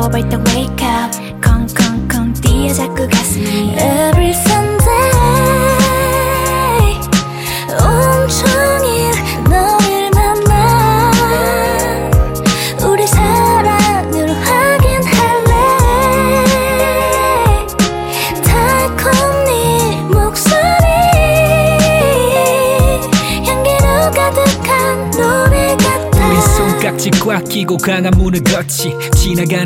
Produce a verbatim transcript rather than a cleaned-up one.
벌떡 wake up 콩콩콩 뛰어 자꾸 가슴이 Every Sunday 온종일 너를 만나 우리 사랑을 확인할래 달콤 네 목소리 향기로 가득한 노래 같아 우리 손깍지 꽉 끼고 강한 문을 걷지 지나가는